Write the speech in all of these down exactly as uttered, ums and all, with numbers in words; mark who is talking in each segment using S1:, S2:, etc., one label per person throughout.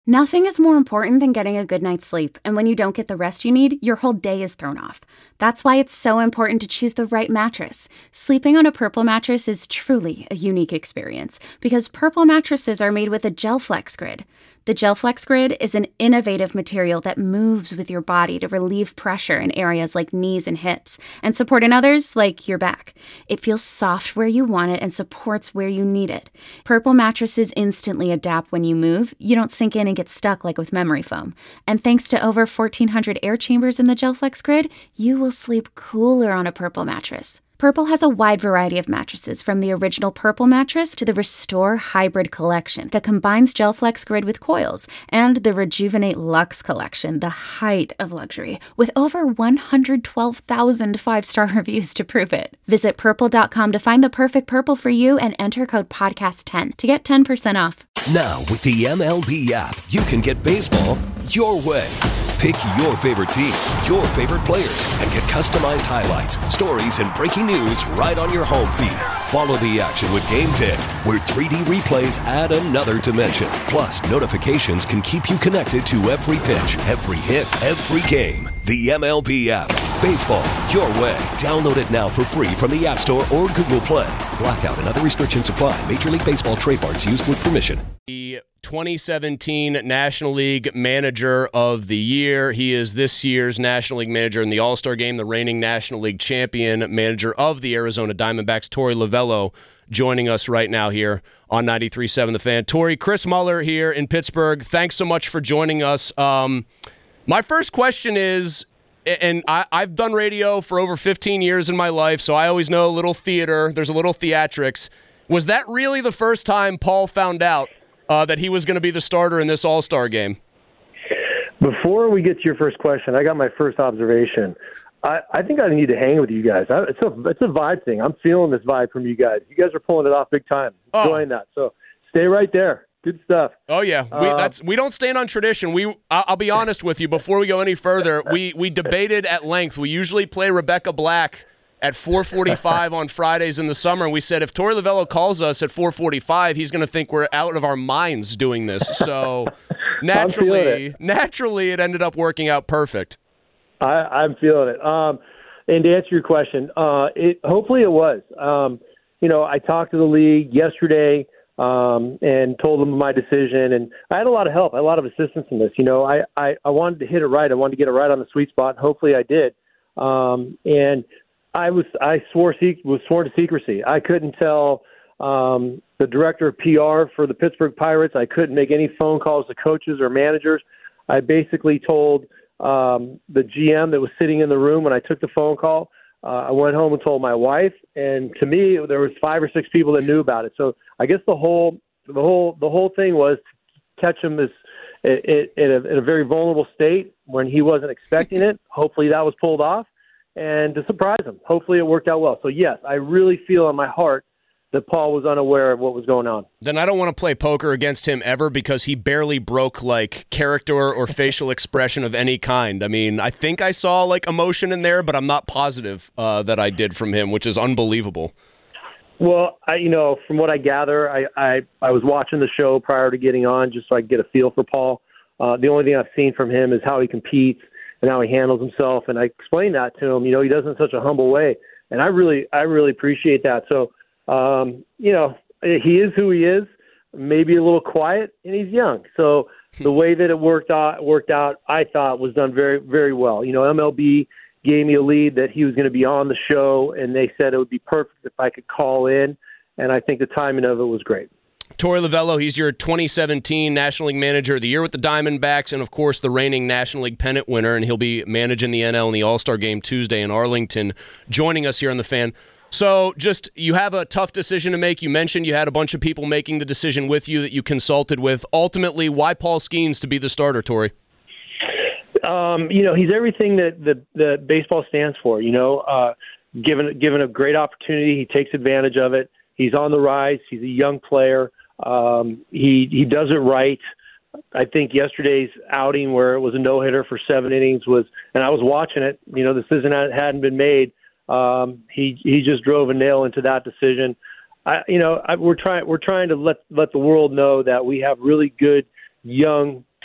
S1: Nothing is more important than getting a good night's sleep, and when you don't get the rest you need, your whole day is thrown off. That's why it's so important to choose the right mattress. Sleeping on a Purple mattress is truly a unique experience, because Purple mattresses are made with a GelFlex Grid. The GelFlex Grid is an innovative material that moves with your body to relieve pressure in areas like knees and hips, and support in others like your back. It feels soft where you want it and supports where you need it. Purple mattresses instantly adapt when you move. You don't sink in and get stuck like with memory foam. And thanks to over fourteen hundred air chambers in the GelFlex Grid, you will sleep cooler on a Purple mattress. Purple has a wide variety of mattresses, from the original Purple mattress to the Restore Hybrid collection that combines GelFlex Grid with coils, and the Rejuvenate Luxe collection, the height of luxury, with over one hundred twelve thousand five-star reviews to prove it. Visit purple dot com to find the perfect Purple for you and enter code podcast ten to get ten percent off.
S2: Now, with the M L B app, you can get baseball your way. Pick your favorite team, your favorite players, and get customized highlights, stories, and breaking news right on your home feed. Follow the action with Game Day, where three D replays add another dimension. Plus, notifications can keep you connected to every pitch, every hit, every game. The M L B app. Baseball your way. Download it now for free from the App Store or Google Play. Blackout and other restrictions apply. Major League Baseball trademarks used with permission.
S3: The twenty seventeen National League Manager of the Year. He is this year's National League Manager in the All-Star Game, the reigning National League Champion, Manager of the Arizona Diamondbacks, Torey Lovullo, joining us right now here on ninety-three point seven The Fan. Torey, Chris Muller here in Pittsburgh. Thanks so much for joining us. Um, my first question is, and I, I've done radio for over fifteen years in my life, so I always know a little theater. There's a little theatrics. Was that really the first time Paul found out uh, that he was going to be the starter in this All-Star game?
S4: Before we get to your first question, I got my first observation. I, I think I need to hang with you guys. I, it's a it's a vibe thing. I'm feeling this vibe from you guys. You guys are pulling it off big time.
S3: Oh.
S4: Enjoying that. So stay right there. Good stuff.
S3: Oh yeah, we
S4: uh,
S3: that's we don't stand on tradition. We I- I'll be honest with you. Before we go any further, we we debated at length. We usually play Rebecca Black at four forty-five on Fridays in the summer, and we said if Torey Lovullo calls us at four forty-five, he's going to think we're out of our minds doing this. So naturally,
S4: it.
S3: naturally, it ended up working out perfect.
S4: I, I'm feeling it. Um, and to answer your question, uh, it hopefully it was. Um, you know, I talked to the league yesterday. Um, and told them my decision. And I had a lot of help, a lot of assistance in this. You know, I, I, I wanted to hit it right. I wanted to get it right on the sweet spot. And hopefully I did. Um, and I was, I swore, was sworn to secrecy. I couldn't tell um, the director of P R for the Pittsburgh Pirates. I couldn't make any phone calls to coaches or managers. I basically told um, the G M that was sitting in the room when I took the phone call. Uh, I went home and told my wife, and to me, there was five or six people that knew about it. So I guess the whole, the whole, the whole thing was to catch him as, in, in, a, in a very vulnerable state when he wasn't expecting it. Hopefully that was pulled off, and to surprise him. Hopefully it worked out well. So yes, I really feel in my heart that Paul was unaware of what was going on.
S3: Then I don't want to play poker against him ever, because he barely broke like character or facial expression of any kind. I mean, I think I saw like emotion in there, but I'm not positive uh, that I did from him, which is unbelievable.
S4: Well, I, you know, from what I gather, I, I, I was watching the show prior to getting on just so I could get a feel for Paul. Uh, the only thing I've seen from him is how he competes and how he handles himself. And I explained that to him. You know, he does it in such a humble way. And I really, I really appreciate that. So, Um, you know, he is who he is, maybe a little quiet, and he's young. So the way that it worked out, worked out, I thought was done very, very well. You know, M L B gave me a lead that he was going to be on the show, and they said it would be perfect if I could call in, and I think the timing of it was great.
S3: Torey Lovullo, he's your twenty seventeen National League Manager of the Year with the Diamondbacks, and of course the reigning National League pennant winner, and he'll be managing the N L in the All-Star Game Tuesday in Arlington, joining us here on The Fan. So just, you have a tough decision to make. You mentioned you had a bunch of people making the decision with you that you consulted with. Ultimately, why Paul Skeens to be the starter, Torey?
S4: Um, you know, he's everything that the, the baseball stands for, you know, uh, given, given a great opportunity, he takes advantage of it. He's on the rise. He's a young player. Um, he, he does it right. I think yesterday's outing where it was a no-hitter for seven innings was, and I was watching it, you know, the decision hadn't been made. Um, he he just drove a nail into that decision. I, you know, I, we're trying we're trying to let let the world know that we have really good, young,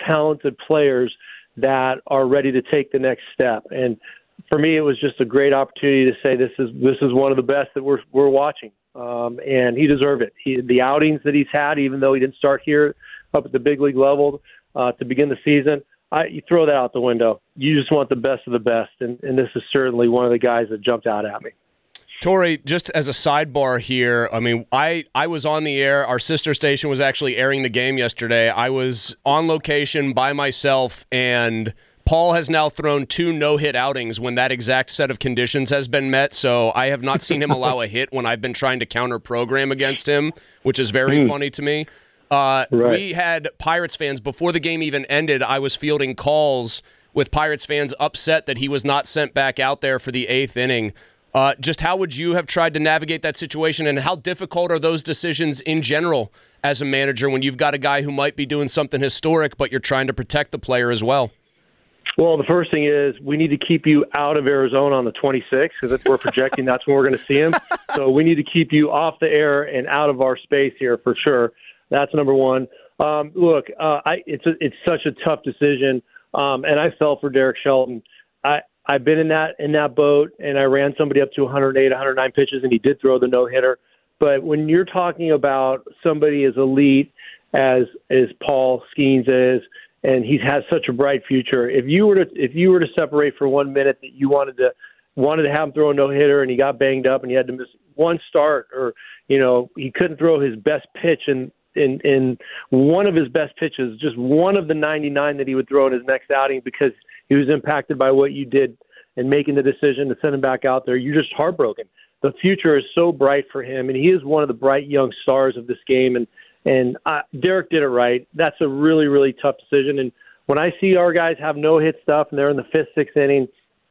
S4: talented players that are ready to take the next step. And for me, it was just a great opportunity to say this is this is one of the best that we're we're watching, um, and he deserved it. He, the outings that he's had, even though he didn't start here up at the big league level uh, to begin the season, I, you throw that out the window. You just want the best of the best, and, and this is certainly one of the guys that jumped out at me.
S3: Tori, just as a sidebar here, I mean, I, I was on the air. Our sister station was actually airing the game yesterday. I was on location by myself, and Paul has now thrown two no-hit outings when that exact set of conditions has been met, so I have not seen him allow a hit when I've been trying to counter-program against him, which is very mm. funny to me. Uh, right. We had Pirates fans, before the game even ended, I was fielding calls with Pirates fans upset that he was not sent back out there for the eighth inning. Uh, just how would you have tried to navigate that situation, and how difficult are those decisions in general as a manager when you've got a guy who might be doing something historic, but you're trying to protect the player as well?
S4: Well, the first thing is we need to keep you out of Arizona on the twenty-sixth, because if we're projecting that's when we're going to see him. So we need to keep you off the air and out of our space here for sure. That's number one. Um, look, uh, I, it's a, it's such a tough decision, um, and I fell for Derek Shelton. I. I've been in that in that boat, and I ran somebody up to one hundred eight, one hundred nine pitches, and he did throw the no-hitter. But when you're talking about somebody as elite as as Paul Skeens is, and he has such a bright future, if you were to if you were to separate for one minute that you wanted to wanted to have him throw a no-hitter, and he got banged up, and he had to miss one start, or you know he couldn't throw his best pitch in in in one of his best pitches, just one of the ninety-nine that he would throw in his next outing because he was impacted by what you did and making the decision to send him back out there. You're just heartbroken. The future is so bright for him, and he is one of the bright young stars of this game. And and uh, Derek did it right. That's a really, really tough decision. And when I see our guys have no-hit stuff and they're in the fifth, sixth inning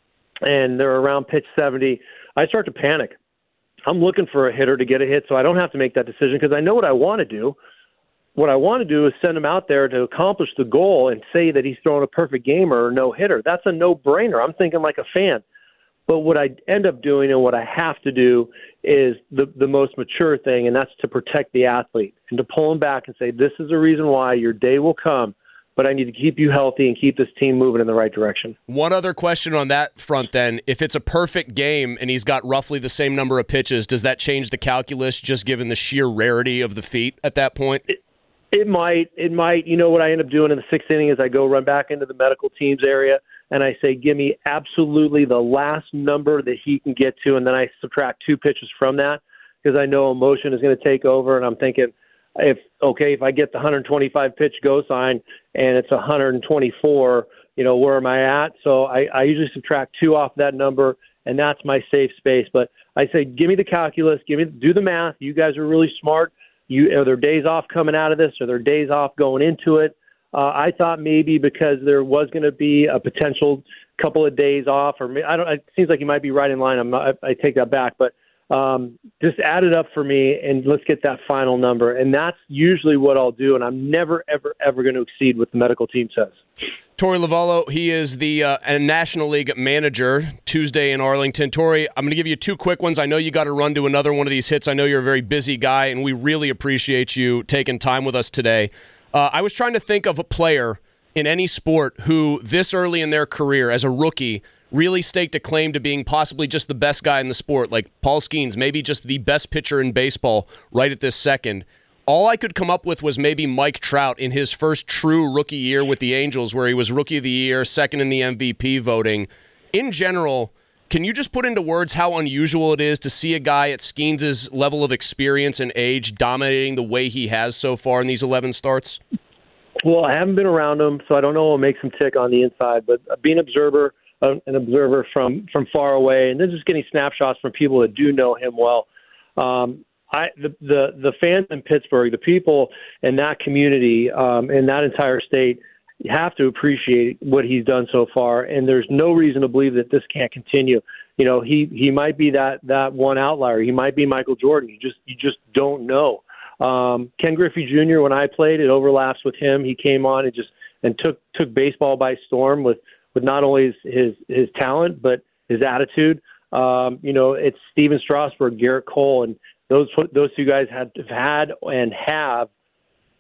S4: and they're around pitch seventy, I start to panic. I'm looking for a hitter to get a hit so I don't have to make that decision because I know what I want to do. What I want to do is send him out there to accomplish the goal and say that he's throwing a perfect game or a no-hitter. That's a no-brainer. I'm thinking like a fan. But what I end up doing and what I have to do is the, the most mature thing, and that's to protect the athlete and to pull him back and say, this is the reason why your day will come, but I need to keep you healthy and keep this team moving in the right direction.
S3: One other question on that front then. If it's a perfect game and he's got roughly the same number of pitches, does that change the calculus just given the sheer rarity of the feat at that point?
S4: It, It might. It might. You know what I end up doing in the sixth inning is I go run back into the medical teams area, and I say, give me absolutely the last number that he can get to, and then I subtract two pitches from that because I know emotion is going to take over, and I'm thinking, if okay, if I get the one twenty-five pitch go sign and it's one twenty-four, you know, where am I at? So I, I usually subtract two off that number, and that's my safe space. But I say, give me the calculus, give me do the math. You guys are really smart. You, are there days off coming out of this? Are there days off going into it? Uh, I thought maybe because there was going to be a potential couple of days off, or I don't. It seems like you might be right in line. I'm not, I, I take that back, but um, just add it up for me, and let's get that final number. And that's usually what I'll do. And I'm never, ever, ever going to exceed what the medical team says.
S3: Torey Lovullo, he is the uh, National League manager Tuesday in Arlington. Torey, I'm going to give you two quick ones. I know you got to run to another one of these hits. I know you're a very busy guy, and we really appreciate you taking time with us today. Uh, I was trying to think of a player in any sport who this early in their career as a rookie really staked a claim to being possibly just the best guy in the sport, like Paul Skeens, maybe just the best pitcher in baseball right at this second. All I could come up with was maybe Mike Trout in his first true rookie year with the Angels, where he was Rookie of the Year, second in the M V P voting. In general, can you just put into words how unusual it is to see a guy at Skeens' level of experience and age dominating the way he has so far in these eleven starts?
S4: Well, I haven't been around him, so I don't know what makes him tick on the inside, but being an observer, an observer from, from far away, and then just getting snapshots from people that do know him well, um, I, the, the the fans in Pittsburgh, the people in that community, um, in that entire state, have to appreciate what he's done so far, and there's no reason to believe that this can't continue. You know, he, he might be that, that one outlier. He might be Michael Jordan. You just you just don't know. Um, Ken Griffey Junior, when I played, it overlaps with him. He came on and just and took took baseball by storm with, with not only his, his his talent but his attitude. Um, you know, it's Steven Strasburg, Garrett Cole, and Those those two guys have had and have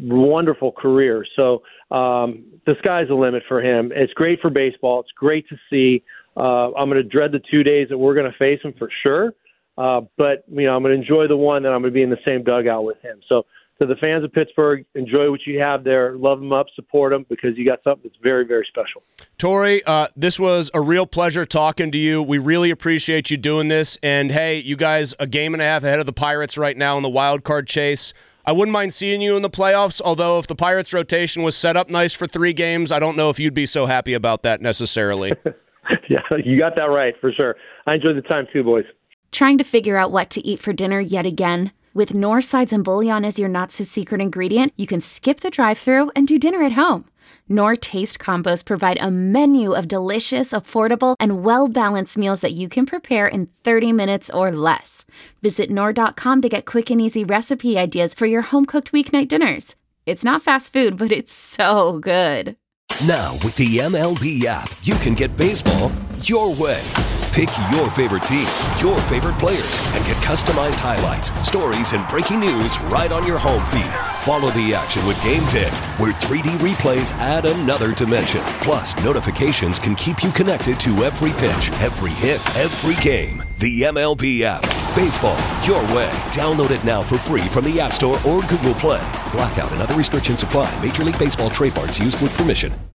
S4: wonderful career. So um, the sky's the limit for him. It's great for baseball. It's great to see. Uh, I'm going to dread the two days that we're going to face him for sure. Uh, but, you know, I'm going to enjoy the one that I'm going to be in the same dugout with him. So to the fans of Pittsburgh, enjoy what you have there. Love them up, support them, because you got something that's very, very special.
S3: Torey, uh, this was a real pleasure talking to you. We really appreciate you doing this. And, hey, you guys, a game and a half ahead of the Pirates right now in the wild card chase. I wouldn't mind seeing you in the playoffs, although if the Pirates rotation was set up nice for three games, I don't know if you'd be so happy about that necessarily.
S4: Yeah, you got that right, for sure. I enjoyed the time too, boys.
S1: Trying to figure out what to eat for dinner yet again? With Knorr sides and bouillon as your not-so-secret ingredient, you can skip the drive-thru and do dinner at home. Knorr Taste Combos provide a menu of delicious, affordable, and well-balanced meals that you can prepare in thirty minutes or less. Visit Knorr dot com to get quick and easy recipe ideas for your home-cooked weeknight dinners. It's not fast food, but it's so good.
S2: Now, with the M L B app, you can get baseball your way. Pick your favorite team, your favorite players, and get customized highlights, stories, and breaking news right on your home feed. Follow the action with Game Day, where three D replays add another dimension. Plus, notifications can keep you connected to every pitch, every hit, every game. The M L B app. Baseball your way. Download it now for free from the App Store or Google Play. Blackout and other restrictions apply. Major League Baseball trademarks used with permission.